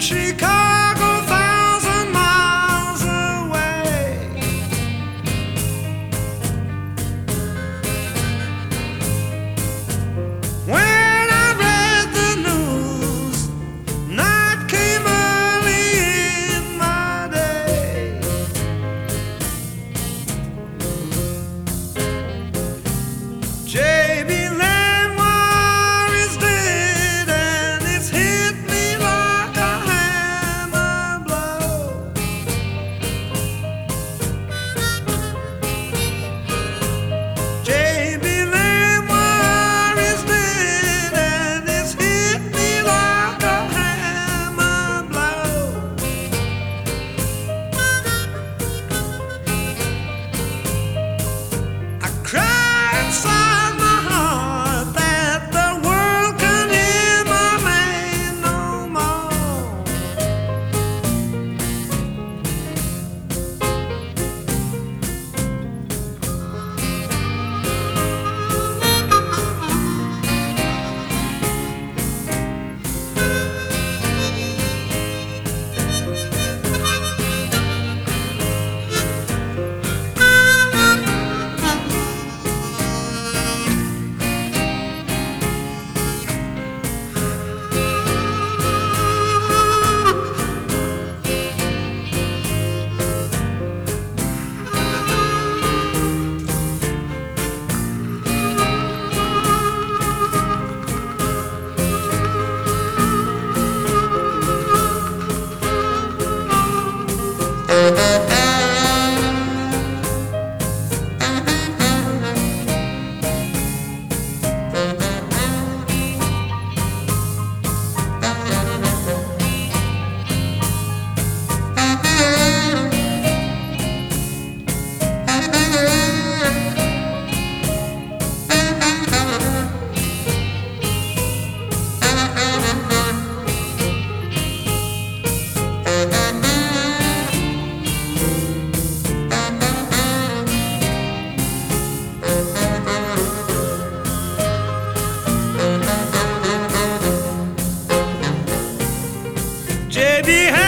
Chicago, 1,000 miles away. When I read the news, night came early in my day. J.B. Lenoir is dead, and it's hit me like a hammer blow. J.B. Lenoir is dead, and it's hit me like a hammer blow. I cried inside my heart that the world can hear my man no more. J.B.